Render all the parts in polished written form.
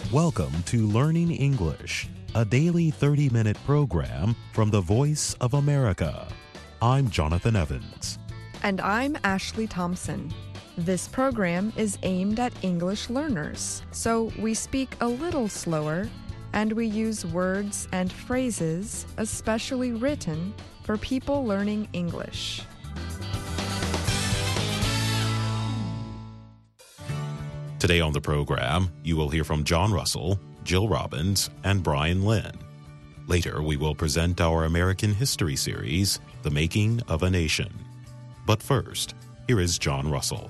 Welcome to Learning English, a daily 30-minute program from the Voice of America. I'm Jonathan Evans. And I'm Ashley Thompson. This program is aimed at English learners, so we speak a little slower and we use words and phrases especially written for people learning English. Today on the program, you will hear from John Russell, Jill Robbins, and Brian Lynn. Later, we will present our American History series, The Making of a Nation. But first, here is John Russell.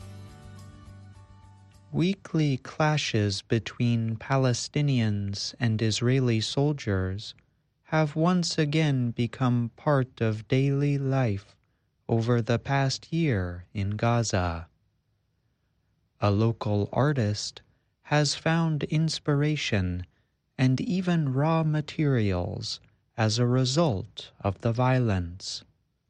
Weekly clashes between Palestinians and Israeli soldiers have once again become part of daily life over the past year in Gaza. A local artist has found inspiration and even raw materials as a result of the violence.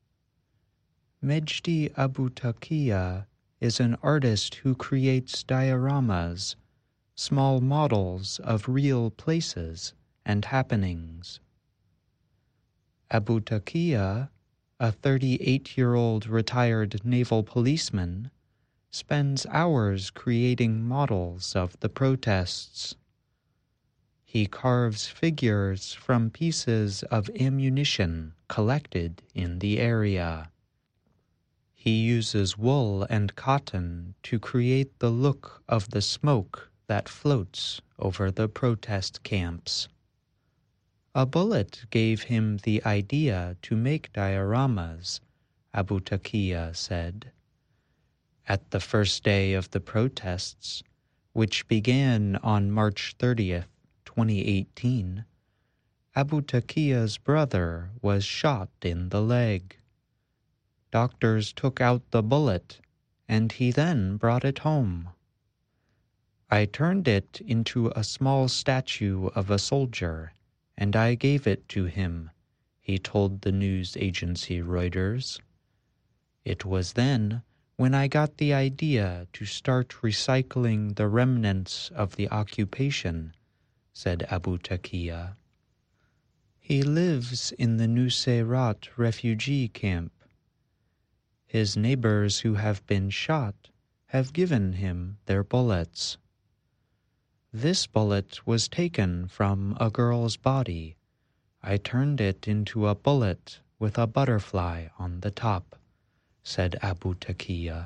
Mejdi Abu Taqiyya is an artist who creates dioramas, small models of real places and happenings. Abu Taqiyya, a 38-year-old retired naval policeman, spends hours creating models of the protests. He carves figures from pieces of ammunition collected in the area. He uses wool and cotton to create the look of the smoke that floats over the protest camps. A bullet gave him the idea to make dioramas, Abu Taqiyya said. At the first day of the protests, which began on March 30th, 2018, Abu Taqiyya's brother was shot in the leg. Doctors took out the bullet, and he then brought it home. I turned it into a small statue of a soldier, and I gave it to him, he told the news agency Reuters. It was then when I got the idea to start recycling the remnants of the occupation, said Abu Taqiyya. He lives in the Nusayrat refugee camp. His neighbors who have been shot have given him their bullets. This bullet was taken from a girl's body. I turned it into a bullet with a butterfly on the top, said Abu Taqiyya.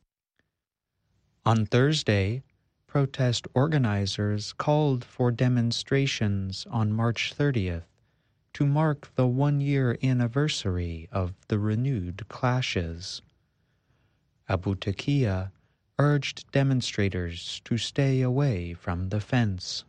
On Thursday, protest organizers called for demonstrations on March 30th to mark the one-year anniversary of the renewed clashes. Abu Taqiyya urged demonstrators to stay away from the fence.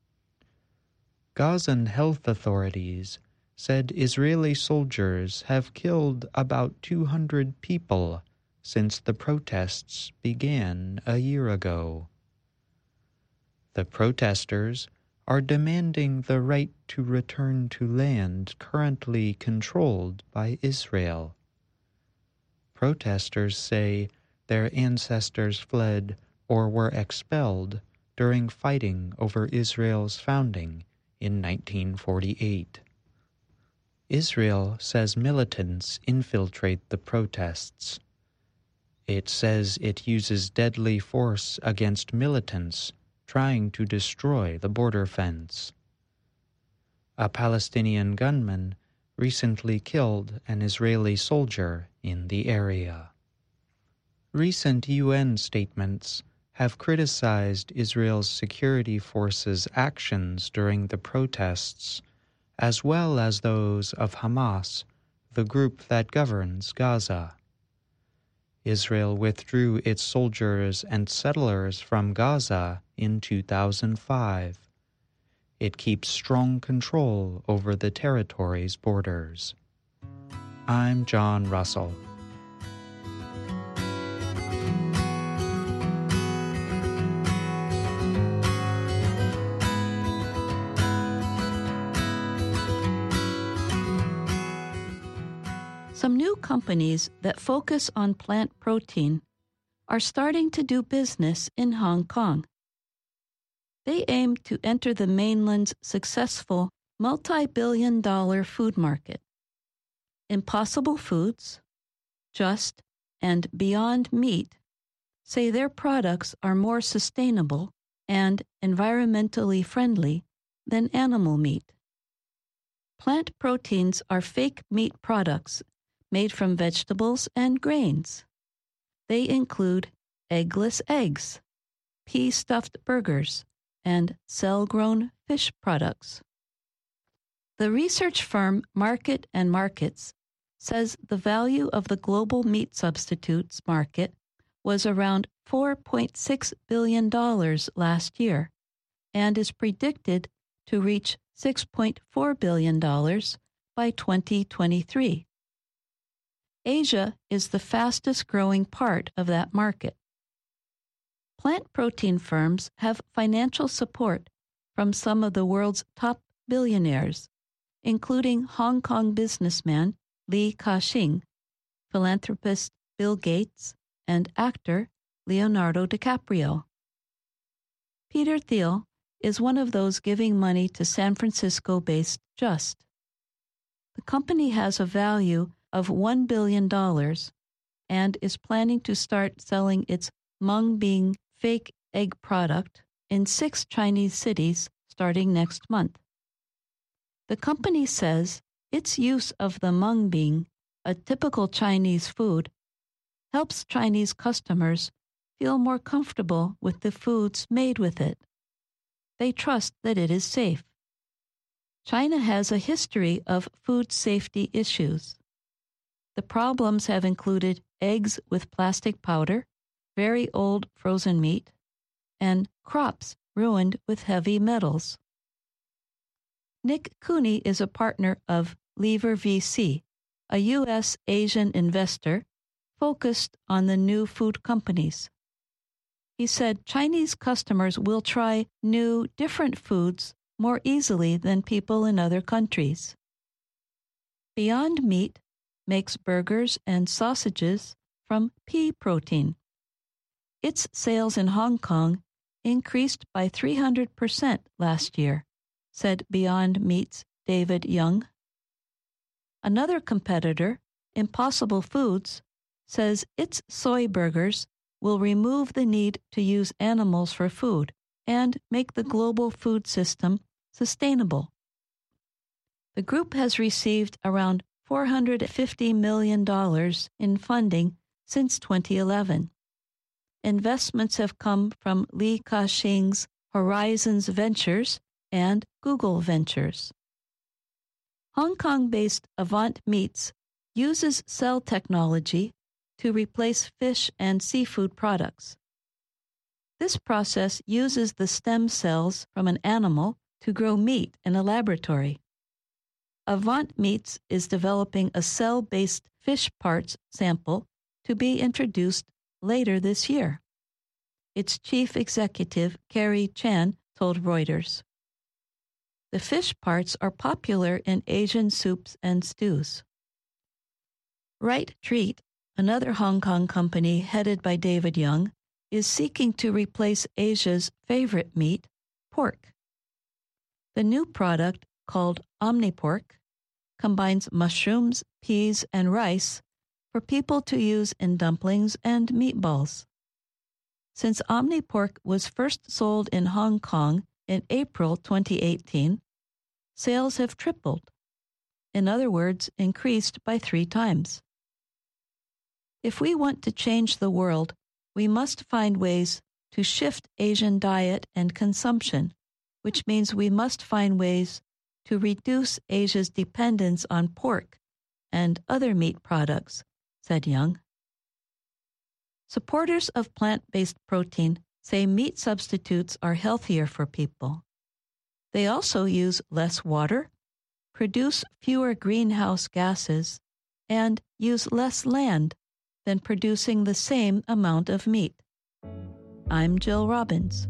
Gazan health authorities said Israeli soldiers have killed about 200 people since the protests began a year ago. The protesters are demanding the right to return to land currently controlled by Israel. Protesters say their ancestors fled or were expelled during fighting over Israel's founding in 1948. Israel says militants infiltrate the protests. It says it uses deadly force against militants trying to destroy the border fence. A Palestinian gunman recently killed an Israeli soldier in the area. Recent UN statements have criticized Israel's security forces' actions during the protests, as well as those of Hamas, the group that governs Gaza. Israel withdrew its soldiers and settlers from Gaza in 2005. It keeps strong control over the territory's borders. I'm John Russell. Some new companies that focus on plant protein are starting to do business in Hong Kong. They aim to enter the mainland's successful multi-billion-dollar food market. Impossible Foods, Just, and Beyond Meat say their products are more sustainable and environmentally friendly than animal meat. Plant proteins are fake meat products made from vegetables and grains. They include eggless eggs, pea-stuffed burgers, and cell-grown fish products. The research firm Market and Markets says the value of the global meat substitutes market was around $4.6 billion last year and is predicted to reach $6.4 billion by 2023. Asia is the fastest growing part of that market. Plant protein firms have financial support from some of the world's top billionaires, including Hong Kong businessman Li Ka-shing, philanthropist Bill Gates, and actor Leonardo DiCaprio. Peter Thiel is one of those giving money to San Francisco-based Just. The company has a value of $1 billion and is planning to start selling its mung bean fake egg product in 6 Chinese cities starting next month. The company says its use of the mung bean, a typical Chinese food, helps Chinese customers feel more comfortable with the foods made with it. They trust that it is safe. China has a history of food safety issues. The problems have included eggs with plastic powder, very old frozen meat, and crops ruined with heavy metals. Nick Cooney is a partner of Lever VC, a U.S. Asian investor focused on the new food companies. He said Chinese customers will try new, different foods more easily than people in other countries. Beyond Meat makes burgers and sausages from pea protein. Its sales in Hong Kong increased by 300% last year, said Beyond Meat's David Young. Another competitor, Impossible Foods, says its soy burgers will remove the need to use animals for food and make the global food system sustainable. The group has received around $450 million in funding since 2011. Investments have come from Li Ka-shing's Horizons Ventures and Google Ventures. Hong Kong-based Avant Meats uses cell technology to replace fish and seafood products. This process uses the stem cells from an animal to grow meat in a laboratory. Avant Meats is developing a cell-based fish parts sample to be introduced later this year. Its chief executive, Carrie Chan, told Reuters. The fish parts are popular in Asian soups and stews. Right Treat, another Hong Kong company headed by David Young, is seeking to replace Asia's favorite meat, pork. The new product, called OmniPork, combines mushrooms, peas, and rice for people to use in dumplings and meatballs. Since OmniPork was first sold in Hong Kong in April 2018, sales have tripled. In other words, increased by 3 times. If we want to change the world, we must find ways to shift Asian diet and consumption, which means we must find ways to reduce Asia's dependence on pork and other meat products, said Young. Supporters of plant-based protein say meat substitutes are healthier for people. They also use less water, produce fewer greenhouse gases, and use less land than producing the same amount of meat. I'm Jill Robbins.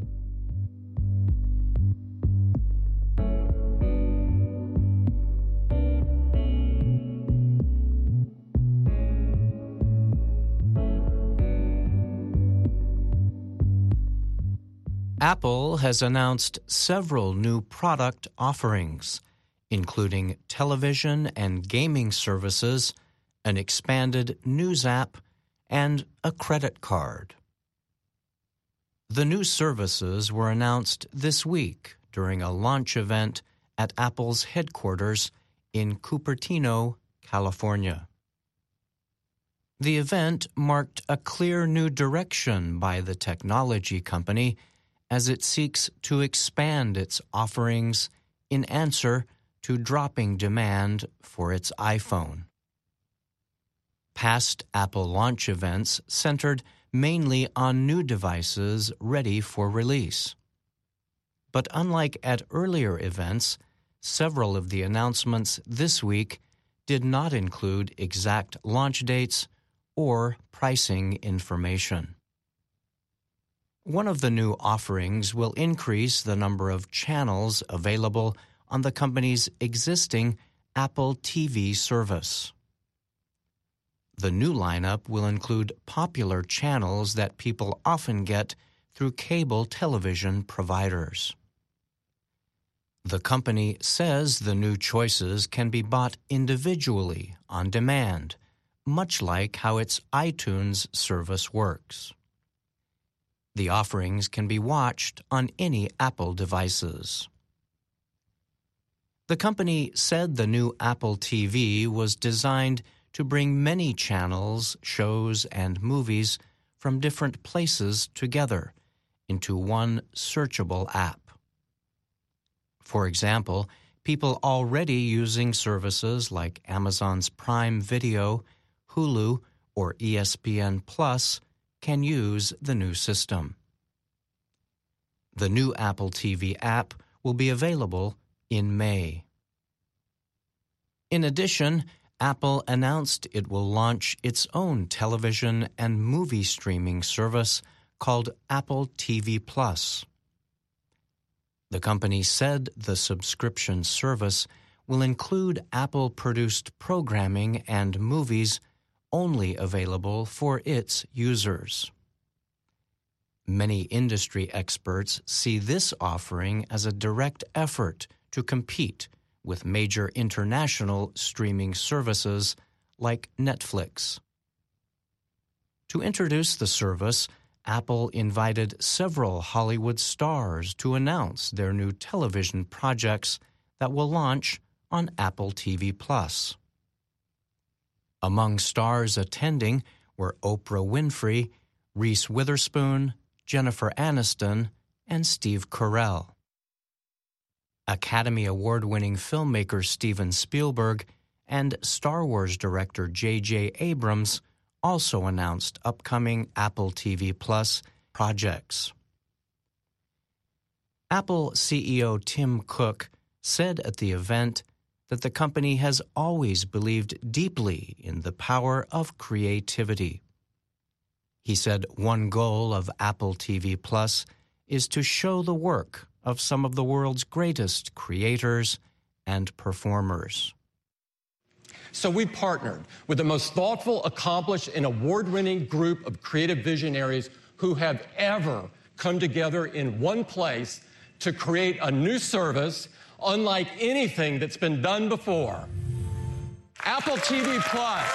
Apple has announced several new product offerings, including television and gaming services, an expanded news app, and a credit card. The new services were announced this week during a launch event at Apple's headquarters in Cupertino, California. The event marked a clear new direction by the technology company as it seeks to expand its offerings in answer to dropping demand for its iPhone. Past Apple launch events centered mainly on new devices ready for release. But unlike at earlier events, several of the announcements this week did not include exact launch dates or pricing information. One of the new offerings will increase the number of channels available on the company's existing Apple TV service. The new lineup will include popular channels that people often get through cable television providers. The company says the new choices can be bought individually on demand, much like how its iTunes service works. The offerings can be watched on any Apple devices. The company said the new Apple TV was designed to bring many channels, shows, and movies from different places together into one searchable app. For example, people already using services like Amazon's Prime Video, Hulu, or ESPN Plus can use the new system. The new Apple TV app will be available in May. In addition, Apple announced it will launch its own television and movie streaming service called Apple TV Plus. The company said the subscription service will include Apple-produced programming and movies only available for its users. Many industry experts see this offering as a direct effort to compete with major international streaming services like Netflix. To introduce the service, Apple invited several Hollywood stars to announce their new television projects that will launch on Apple TV Plus. Among stars attending were Oprah Winfrey, Reese Witherspoon, Jennifer Aniston, and Steve Carell. Academy Award-winning filmmaker Steven Spielberg and Star Wars director J.J. Abrams also announced upcoming Apple TV Plus projects. Apple CEO Tim Cook said at the event that the company has always believed deeply in the power of creativity. He said one goal of Apple TV Plus is to show the work of some of the world's greatest creators and performers. So we partnered with the most thoughtful, accomplished, and award-winning group of creative visionaries who have ever come together in one place to create a new service unlike anything that's been done before. Apple TV Plus.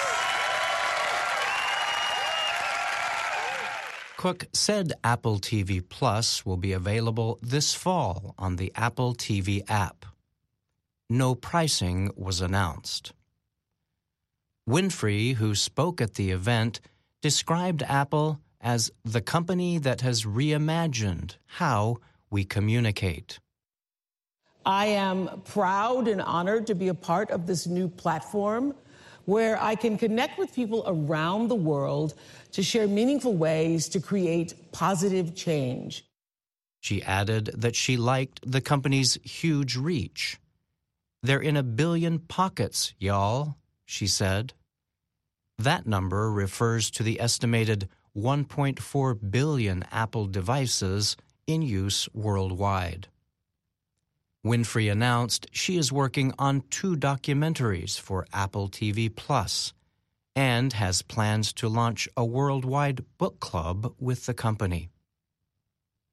Cook said Apple TV Plus will be available this fall on the Apple TV app. No pricing was announced. Winfrey, who spoke at the event, described Apple as the company that has reimagined how we communicate. I am proud and honored to be a part of this new platform where I can connect with people around the world to share meaningful ways to create positive change. She added that she liked the company's huge reach. "They're in 1 billion pockets, y'all," she said. That number refers to the estimated 1.4 billion Apple devices in use worldwide. Winfrey announced she is working on 2 documentaries for Apple TV Plus and has plans to launch a worldwide book club with the company.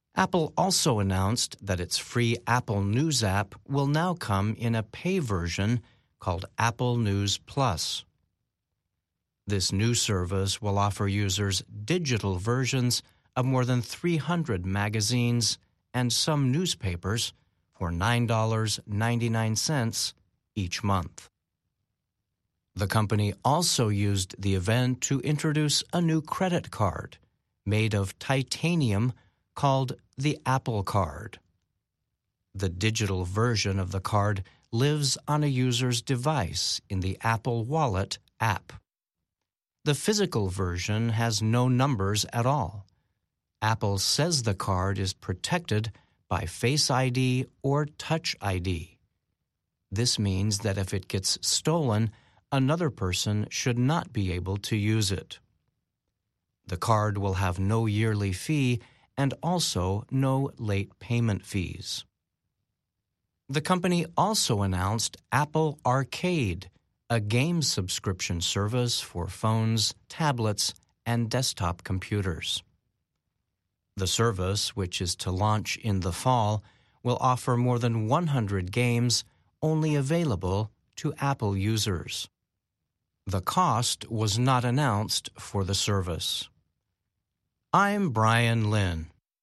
Apple also announced that its free Apple News app will now come in a pay version called Apple News Plus. This new service will offer users digital versions of more than 300 magazines and some newspapers for $9.99 each month. The company also used the event to introduce a new credit card made of titanium called the Apple Card. The digital version of the card lives on a user's device in the Apple Wallet app. The physical version has no numbers at all. Apple says the card is protected by Face ID or Touch ID. This means that if it gets stolen, another person should not be able to use it. The card will have no yearly fee and also no late payment fees. The company also announced Apple Arcade, a game subscription service for phones, tablets, and desktop computers. The service, which is to launch in the fall, will offer more than 100 games only available to Apple users. The cost was not announced for the service. I'm Brian Lynn.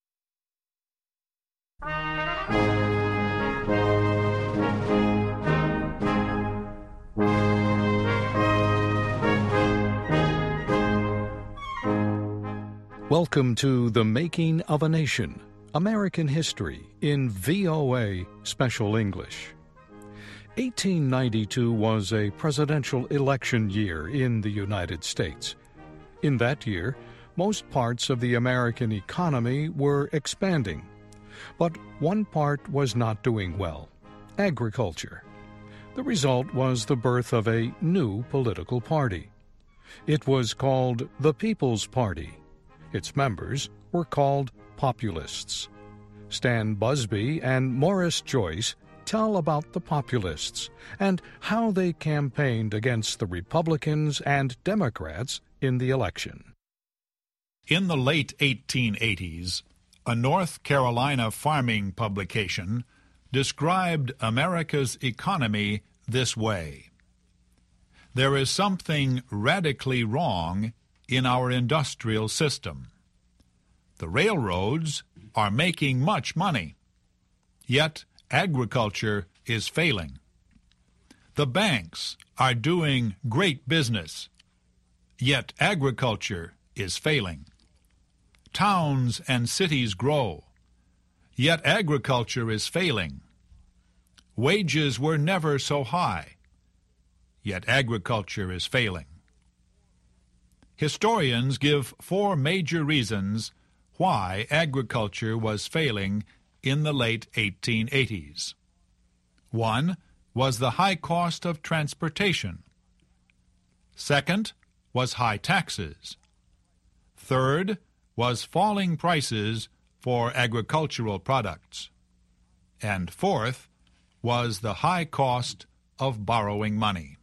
Welcome to The Making of a Nation, American History in VOA Special English. 1892 was a presidential election year in the United States. In that year, most parts of the American economy were expanding. But one part was not doing well: agriculture. The result was the birth of a new political party. It was called the People's Party. Its members were called Populists. Stan Busby and Morris Joyce tell about the Populists and how they campaigned against the Republicans and Democrats in the election. In the late 1880s, a North Carolina farming publication described America's economy this way: "There is something radically wrong in our industrial system. The railroads are making much money, yet agriculture is failing. The banks are doing great business, yet agriculture is failing. Towns and cities grow, yet agriculture is failing. Wages were never so high, yet agriculture is failing." Historians give 4 major reasons why agriculture was failing in the late 1880s. 1 was the high cost of transportation. 2nd was high taxes. 3rd was falling prices for agricultural products. And 4th was the high cost of borrowing money.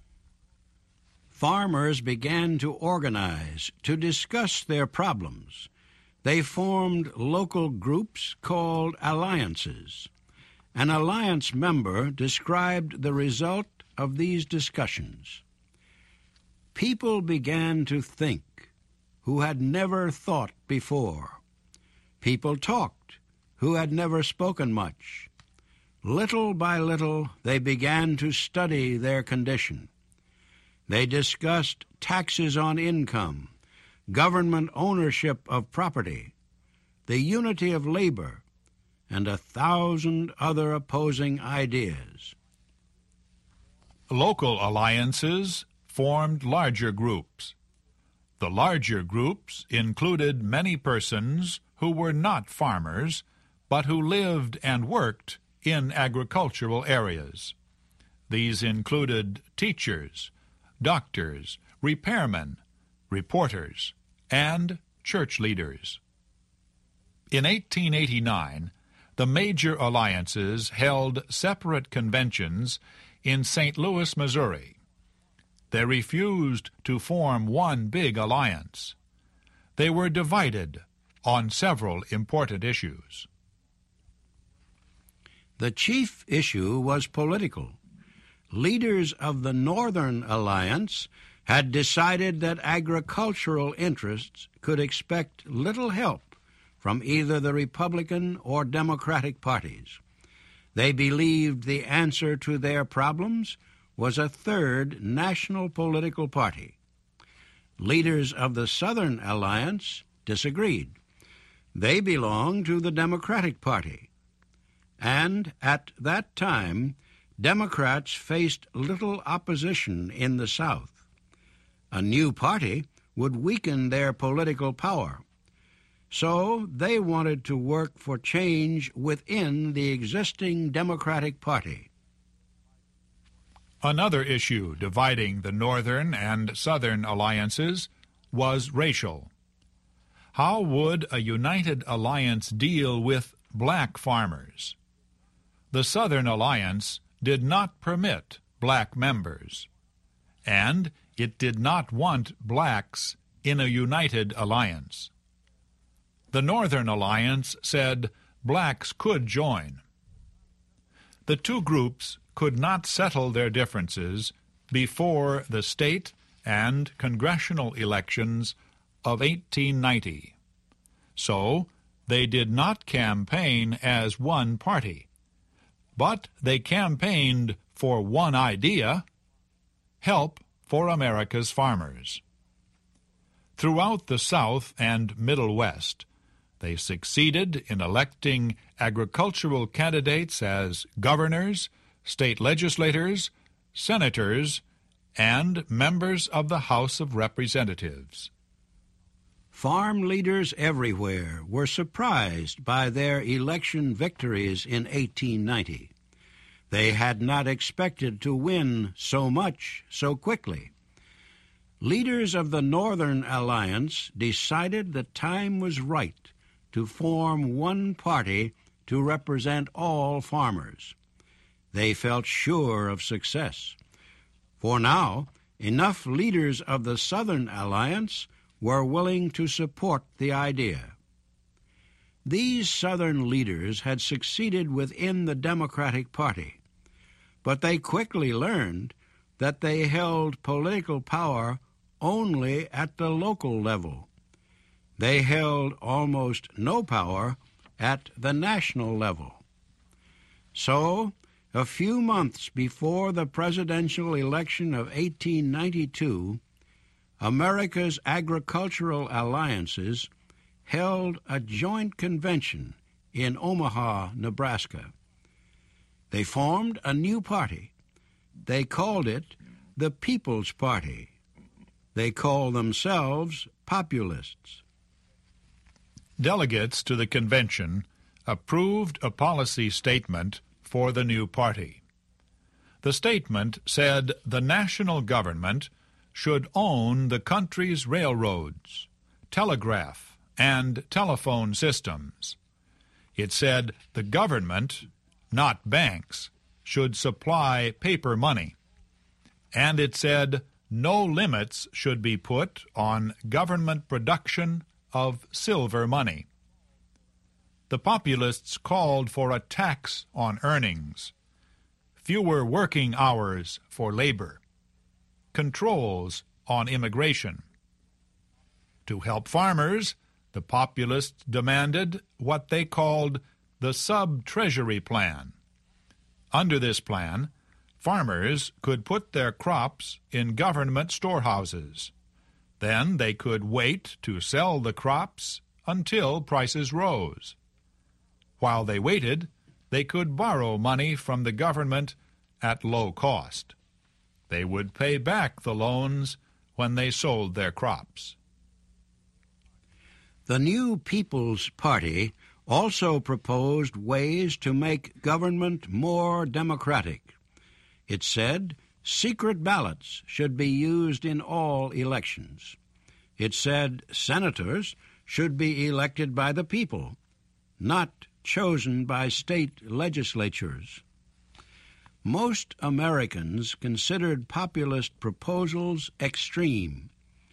Farmers began to organize to discuss their problems. They formed local groups called alliances. An alliance member described the result of these discussions. People began to think who had never thought before. People talked who had never spoken much. Little by little, they began to study their condition. They discussed taxes on income, government ownership of property, the unity of labor, and 1,000 other opposing ideas. Local alliances formed larger groups. The larger groups included many persons who were not farmers, but who lived and worked in agricultural areas. These included teachers, doctors, repairmen, reporters, and church leaders. In 1889, the major alliances held separate conventions in St. Louis, Missouri. They refused to form one big alliance. They were divided on several important issues. The chief issue was political. Leaders of the Northern Alliance had decided that agricultural interests could expect little help from either the Republican or Democratic parties. They believed the answer to their problems was a third national political party. Leaders of the Southern Alliance disagreed. They belonged to the Democratic Party. And at that time, Democrats faced little opposition in the South. A new party would weaken their political power. So they wanted to work for change within the existing Democratic Party. Another issue dividing the Northern and Southern alliances was racial. How would a united alliance deal with black farmers? The Southern Alliance did not permit black members, and it did not want blacks in a united alliance. The Northern Alliance said blacks could join. The two groups could not settle their differences before the state and congressional elections of 1890. So they did not campaign as one party, but they campaigned for one idea: help for America's farmers. Throughout the South and Middle West, they succeeded in electing agricultural candidates as governors, state legislators, senators, and members of the House of Representatives. Farm leaders everywhere were surprised by their election victories in 1890. They had not expected to win so much so quickly. Leaders of the Northern Alliance decided the time was right to form one party to represent all farmers. They felt sure of success. For now, enough leaders of the Southern Alliance were willing to support the idea. These Southern leaders had succeeded within the Democratic Party, but they quickly learned that they held political power only at the local level. They held almost no power at the national level. So, a few months before the presidential election of 1892, America's agricultural alliances held a joint convention in Omaha, Nebraska. They formed a new party. They called it the People's Party. They called themselves Populists. Delegates to the convention approved a policy statement for the new party. The statement said the national government should own the country's railroads, telegraph, and telephone systems. It said the government, not banks, should supply paper money. And it said no limits should be put on government production of silver money. The Populists called for a tax on earnings, fewer working hours for labor, controls on immigration. To help farmers, the Populists demanded what they called the Sub-Treasury Plan. Under this plan, farmers could put their crops in government storehouses. Then they could wait to sell the crops until prices rose. While they waited, they could borrow money from the government at low cost. They would pay back the loans when they sold their crops. The new People's Party also proposed ways to make government more democratic. It said secret ballots should be used in all elections. It said senators should be elected by the people, not chosen by state legislatures. Most Americans considered populist proposals extreme.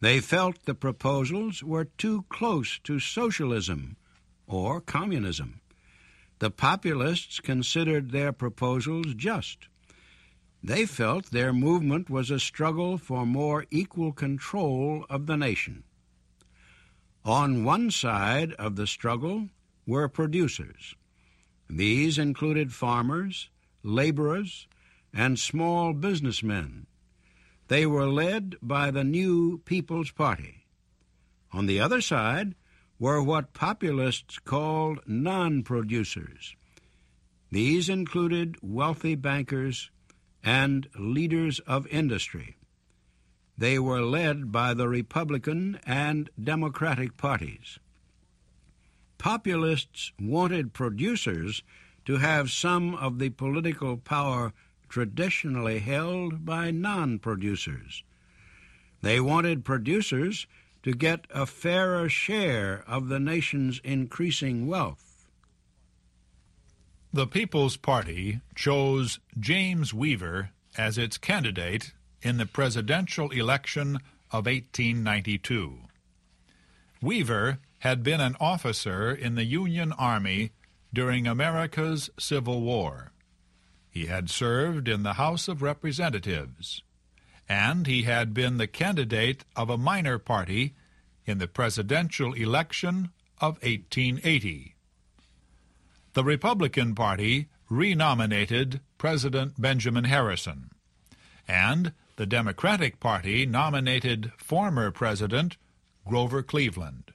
They felt the proposals were too close to socialism or communism. The populists considered their proposals just. They felt their movement was a struggle for more equal control of the nation. On one side of the struggle were producers. These included farmers, laborers, and small businessmen. They were led by the new People's Party. On the other side were what populists called non-producers. These included wealthy bankers and leaders of industry. They were led by the Republican and Democratic parties. Populists wanted producers to have some of the political power traditionally held by non-producers. They wanted producers to get a fairer share of the nation's increasing wealth. The People's Party chose James Weaver as its candidate in the presidential election of 1892. Weaver had been an officer in the Union Army during America's Civil War. He had served in the House of Representatives, and he had been the candidate of a minor party in the presidential election of 1880. The Republican Party renominated President Benjamin Harrison, and the Democratic Party nominated former President Grover Cleveland.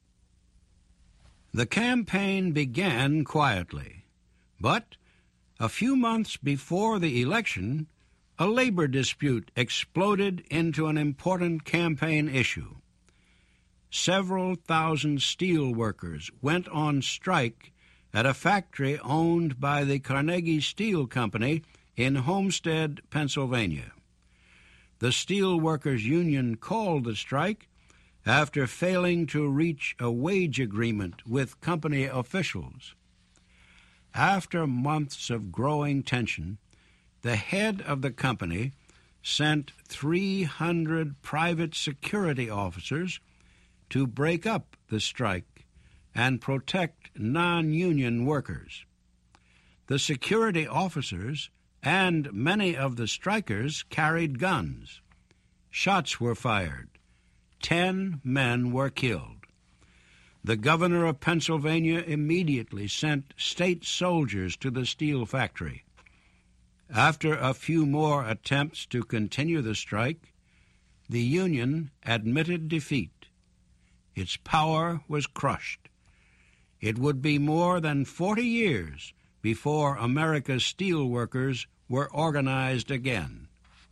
The campaign began quietly, but a few months before the election, a labor dispute exploded into an important campaign issue. Several thousand steel workers went on strike at a factory owned by the Carnegie Steel Company in Homestead, Pennsylvania. The Steel Workers Union called the strike after failing to reach a wage agreement with company officials. After months of growing tension, the head of the company sent 300 private security officers to break up the strike and protect non-union workers. The security officers and many of the strikers carried guns. Shots were fired. 10 men were killed. The governor of Pennsylvania immediately sent state soldiers to the steel factory. After a few more attempts to continue the strike, the Union admitted defeat. Its power was crushed. It would be more than 40 years before America's steel workers were organized again.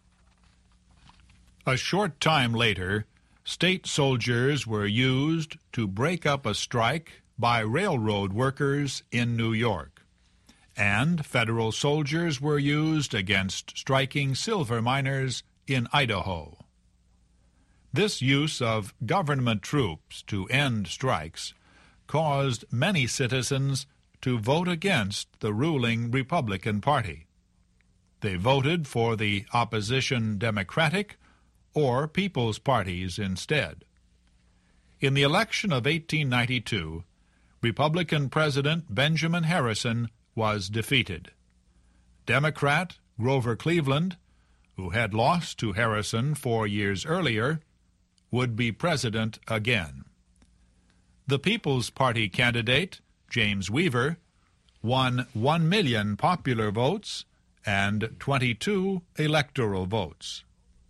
A short time later, state soldiers were used to break up a strike by railroad workers in New York, and federal soldiers were used against striking silver miners in Idaho. This use of government troops to end strikes caused many citizens to vote against the ruling Republican Party. They voted for the opposition Democratic or People's parties instead. In the election of 1892, Republican President Benjamin Harrison was defeated. Democrat Grover Cleveland, who had lost to Harrison 4 years earlier, would be president again. The People's Party candidate, James Weaver, won 1 million popular votes and 22 electoral votes.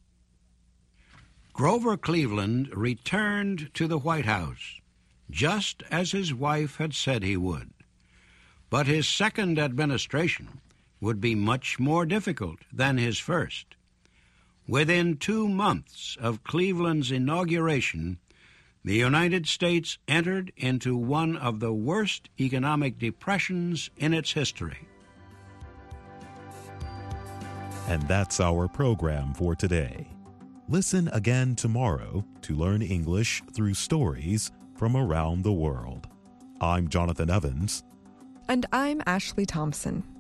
Grover Cleveland returned to the White House, just as his wife had said he would. But his second administration would be much more difficult than his first. Within 2 months of Cleveland's inauguration, the United States entered into one of the worst economic depressions in its history. And that's our program for today. Listen again tomorrow to learn English through stories from around the world. I'm Jonathan Evans. And I'm Ashley Thompson.